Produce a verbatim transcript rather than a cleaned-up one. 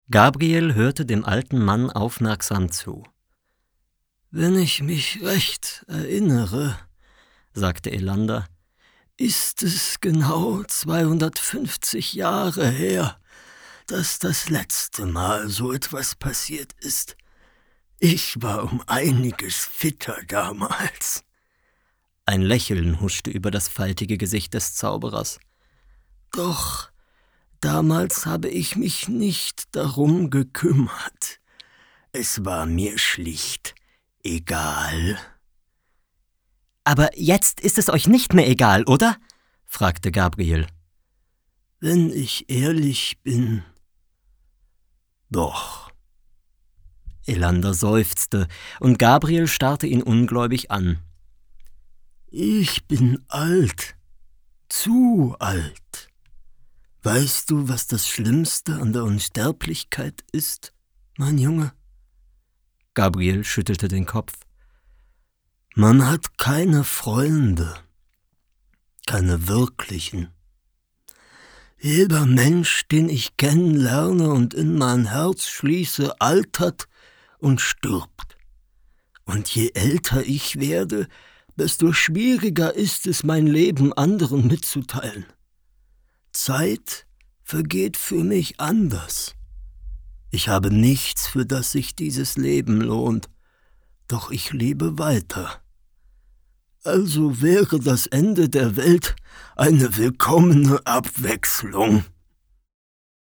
Gabriel hörte dem alten Mann aufmerksam zu. »Wenn ich mich recht erinnere«, sagte Elander, »ist es genau zweihundertfünfzig Jahre her, dass das letzte Mal so etwas passiert ist. Ich war um einiges fitter damals.« Ein Lächeln huschte über das faltige Gesicht des Zauberers. »Doch damals habe ich mich nicht darum gekümmert. Es war mir schlicht egal.« »Aber jetzt ist es euch nicht mehr egal, oder?« fragte Gabriel. »Wenn ich ehrlich bin, doch.« Elander seufzte, und Gabriel starrte ihn ungläubig an. »Ich bin alt, zu alt. Weißt du, was das Schlimmste an der Unsterblichkeit ist, mein Junge?« Gabriel schüttelte den Kopf. »Man hat keine Freunde, keine wirklichen. Jeder Mensch, den ich kennenlerne und in mein Herz schließe, altert und stirbt. Und je älter ich werde, desto schwieriger ist es, mein Leben anderen mitzuteilen. Zeit vergeht für mich anders. Ich habe nichts, für das sich dieses Leben lohnt, doch ich lebe weiter. Also wäre das Ende der Welt eine willkommene Abwechslung.«